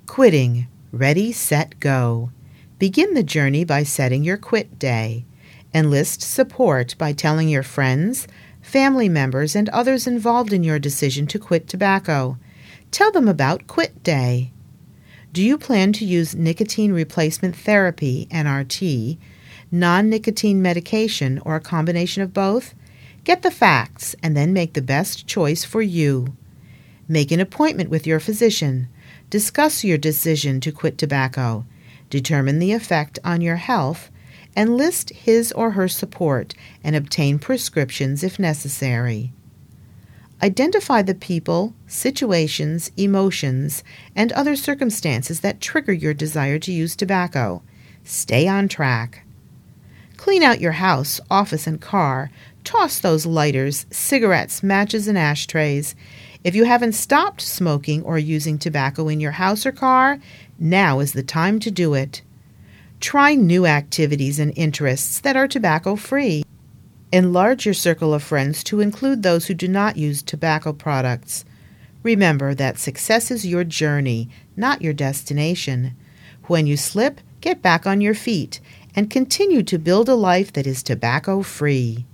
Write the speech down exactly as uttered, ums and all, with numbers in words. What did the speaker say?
Quitting. Ready, set, go. Begin the journey by setting your quit day. Enlist support by telling your friends, family members, and others involved in your decision to quit tobacco. Tell them about Quit Day. Do you plan to use nicotine replacement therapy, N R T, non-nicotine medication, or a combination of both? Get the facts and then make the best choice for you. Make an appointment with your physician. Discuss your decision to quit tobacco. Determine the effect on your health. Enlist his or her support and obtain prescriptions if necessary. Identify the people, situations, emotions, and other circumstances that trigger your desire to use tobacco. Stay on track. Clean out your house, office, and car. Toss those lighters, cigarettes, matches, and ashtrays. If you haven't stopped smoking or using tobacco in your house or car, now is the time to do it. Try new activities and interests that are tobacco-free. Enlarge your circle of friends to include those who do not use tobacco products. Remember that success is your journey, not your destination. When you slip, get back on your feet and continue to build a life that is tobacco-free.